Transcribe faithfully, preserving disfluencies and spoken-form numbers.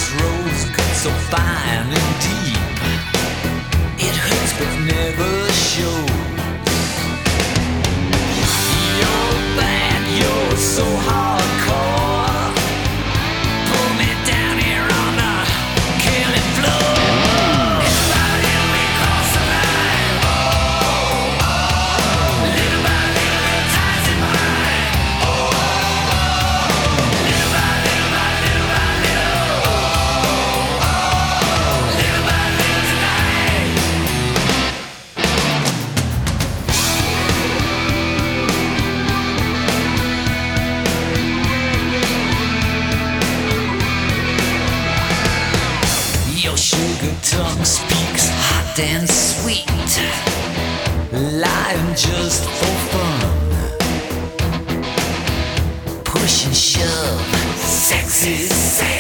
this rose cut so fine and deep. It hurts but never shows. You're bad, you're so hardcore. Pull me down here on the killing floor. Little by little we cross the line. Little by little it ties in mine. Little by little by little by little. Little by little tonight. Your sugar tongue speaks hot and sweet, lying just for fun. Push and shove, sexy, sexy.